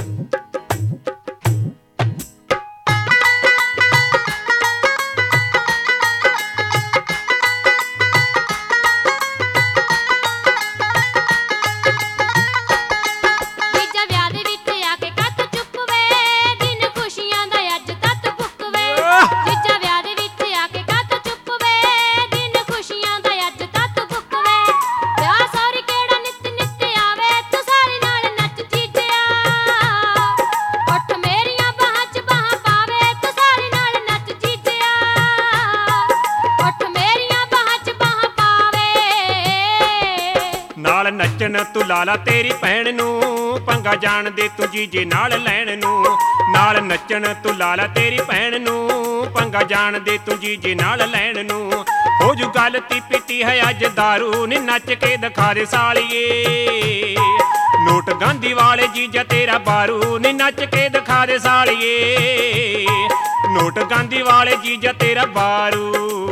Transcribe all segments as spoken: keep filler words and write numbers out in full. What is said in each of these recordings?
नचन तू लाला तेरी भैन नू पंगा जान दे तू जीजे नाल लैण नू। नाल नचन तू लाला तेरी भैन नू पंगा जान दे तू जीजे नाल लैण नू। हो जू गलती पीती है अज दारू नी नच के दिखा दे सालिए। नोट गांधी वाले जीजा तेरा बारू नी नच के दिखा दे सालिए। नोट गांधी वाले जीजा तेरा बारू।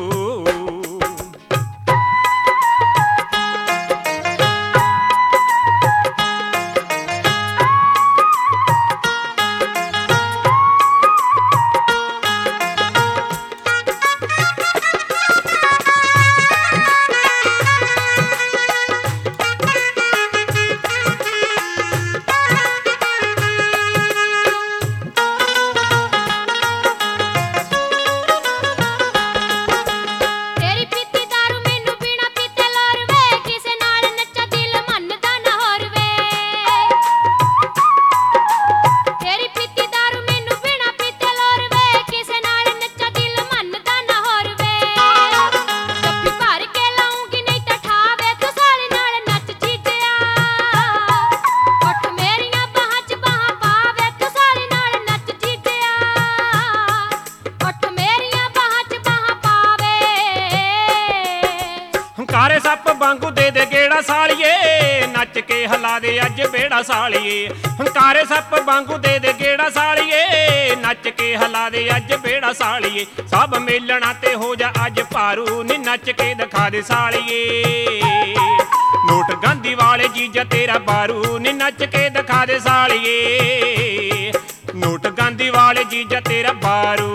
हंकारे सप वांगू दे दे गेड़ा सालिए नच के हिला दे अज बेड़ा सालिए। हंकारे सप वांगू दे दे गेड़ा सालिए नच के हिला दे अज बेड़ा सालिए। सब मेलना ते हो जा अज भारू नी नच के दिखा दे सालिए। नोट गांधी वाले जीजा तेरा बारू नी नच के दिखा दे सालिए। नोट गांधी वाले जीजा तेरा बारू।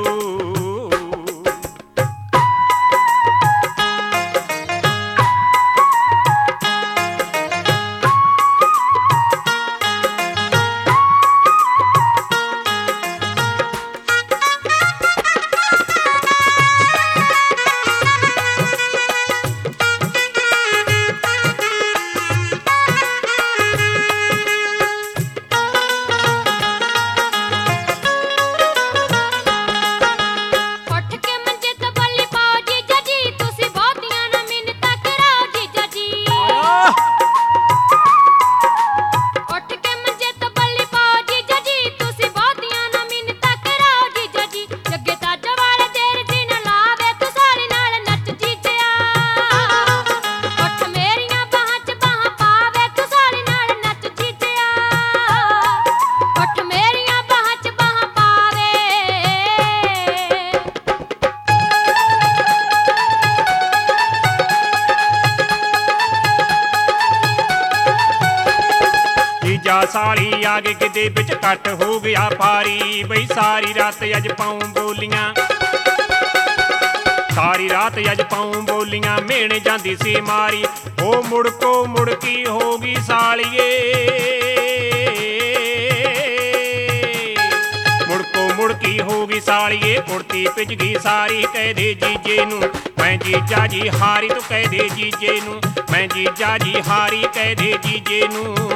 साली आगे किते बिच कट हो गया पारी बई सारी रात अज पाऊं बोलियां। सारी रात अज पाऊं बोलियां मेणे जांदी सी मारी। ओ मुड़को मुड़की होगी सालिए। मुड़को मुड़की होगी सालिए कुर्ती पिज गई सारी। कह दे जीजे नू मैं जीजा जी हारी तू कह दे जीजे नू मैं जीजा जी हारी कह दे जीजे नू।